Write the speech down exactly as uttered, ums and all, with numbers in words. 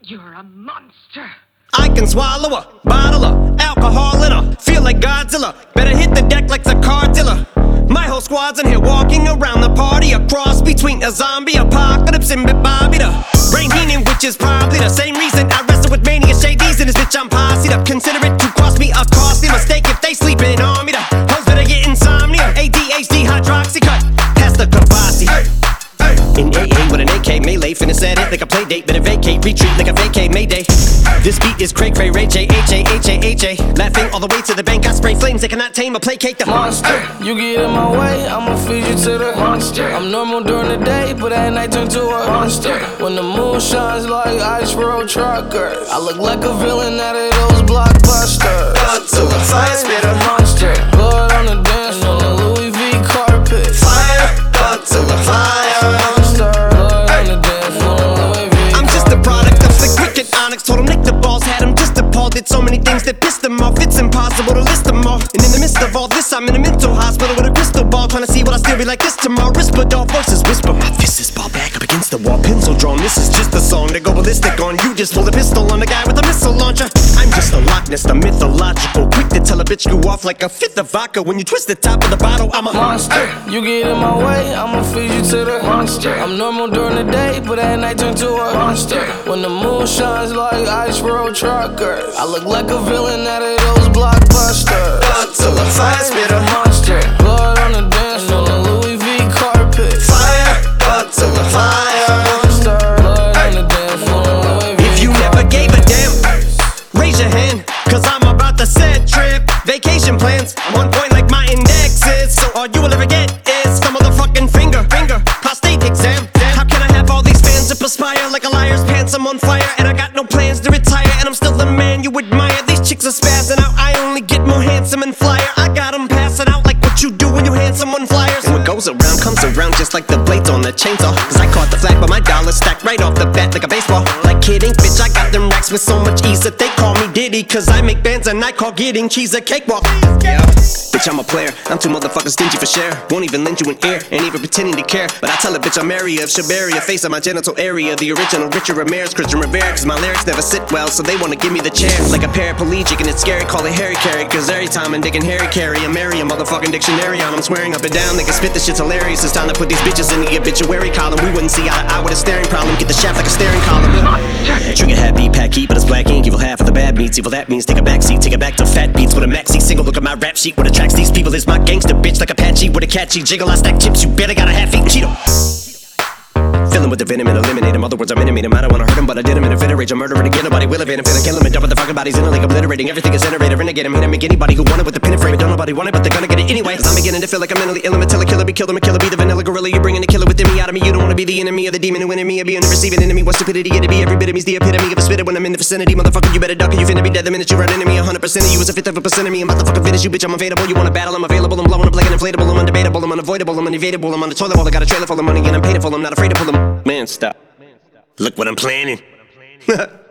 You're a monster. I can swallow a bottle of alcohol in her. Feel like Godzilla. Better hit the deck like the car dealer. My whole squad's in here walking around the party. A cross between a zombie apocalypse and Bobby the Brain Heenan, which is probably the same reason I wrestle with mania shades in this bitch. I'm posse up. Consider it to cost me a costly mistake if they sleeping on me. The hoes better get insomnia. A D H D hydroxy cut. Pass the Kavasi. In A A with an A K melee, finna set it like a play date. Better vacate, retreat like a vacate mayday. This beat is cray cray, Ray J, H A, H A, H A. Laughing all the way to the bank, I spray flames. They cannot tame or placate the monster. You get in my way, I'ma feed you to the monster. I'm normal during the day, but at night turn to a monster. When the moon shines like ice road truckers, I look like a villain out of those blockbusters. Blood to the fire spitter, monster. Blood on the dance floor, the Louis V carpet. Fire, blood to the fire. Told him lick the balls, had him just appalled. Did so many things that pissed him off. It's impossible to list them all. And in the midst of all this, I'm in a mental hospital with a crystal ball, trying to see what I still be like this tomorrow. Whisper doll voices whisper. My fist is ball back up against the wall, pencil drawn. This is just a song to go ballistic on. You just pull a pistol on the guy with a missile launcher. I'm just a Loch Ness, the mythological. Quick to tell a bitch you off like a fifth of vodka. When you twist the top of the bottle, I'm a monster. You get in my way, I'ma feed you to the monster. I'm normal during the day, but at night turn to a monster. When the moon shines like ice road truckers, I look like a villain out of those blockbusters. Blood to the fire spitter, monster. Blood on the dance floor, the Louis V carpet. Fire, blood to the fire. Monster. Blood on the dance floor, Louis V. If you never gave a damn, raise your hand, cause I'm about to set trip. Vacation plans, I'm on point like my index is. So all you will ever get is the motherfucking finger, finger, prostate exam. How can I have all these fans that perspire like a liar's pants? I'm on fire and I got no plans to retire, and I'm still the man you admire. These chicks are spazzing out, I only get more handsome and flyer. I got them passing out like what you do when you hand someone flyers. And what goes around comes around just like the blades on the chainsaw. Cause I caught the flag but my dollar stacked right off the bat like a baseball. Like kidding, bitch, I got them racks with so much ease that they call me Diddy. Cause I make bands and I call getting cheese a cakewalk. Yeah, bitch, I'm a player, I'm too motherfucking stingy for share. Won't even lend you an ear, ain't even pretending to care. But I tell a bitch I'm area of Shabaria, face of my genital area. The original Richard Ramirez, Christian Rivera. Cause my lyrics never sit well, so they wanna give me the chair. Like a paraplegic and it's scary, call it Harry Carry. Cause every time I'm digging Harry Carry, I marry a motherfucking dictionary on. I'm swearing up and down, they can spit this shit's hilarious. It's time to put these bitches in the obituary column. We wouldn't see eye to eye with a staring problem. Get the shaft like a staring column. Trigger happy, pack heat, but it's black ink. Evil half of the bad meats, evil that means take a backseat. Take it back to fat beats with a maxi single. Look at my rap sheet, what attracts these people is my gangster bitch. Like Apache with a catchy jiggle. I stack chips, you better got a half-eaten Cheeto. Fill him with the venom and eliminate him. Other words, I'm intimate him. I don't wanna hurt him, but I did him in a fit of rage. I'm murdering again, nobody will evade him. Finna kill him and dump the fucking bodies in a lake, obliterating everything is iterator. Renegade him, hit him, make anybody who want it with the pin and frame. Don't nobody want it, but they're gonna get it anyway. Cause I'm beginning to feel like I'm mentally ill. I'm a killer, killer, be killed, I'm a killer, be the vanilla gorilla. You're bringing the killer within me out of me. You don't wanna be the enemy of the demon who in me. Or be in the receiving enemy. What stupidity it'd be. Every bit of me's the epitome of a spitter when I'm in the vicinity. Motherfucker, you better duck or you finna be dead the minute you run into me. A hundred percent of you is a fifth of a percent of me. I'm about to fucking finish you, bitch. I'm available. You wanna battle? I'm available. I'm blowing up like an inflatable. I'm undebatable. I'm unavoidable. I'm unevadable. I'm on the toilet bowl. I got a trailer full of money and I'm paid for. I'm not afraid to pull them. Man, stop. Look what I'm planning.